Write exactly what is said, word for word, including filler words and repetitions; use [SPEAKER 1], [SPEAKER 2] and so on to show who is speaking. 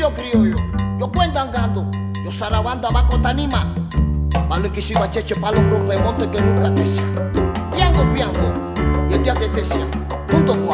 [SPEAKER 1] los criollos. Yo cuentan gando, yo sarabanda baco tanima. Palo y quisiba cheche, palo rompe monte que nunca tesia. Piango, piango, y el día de tesia. Punto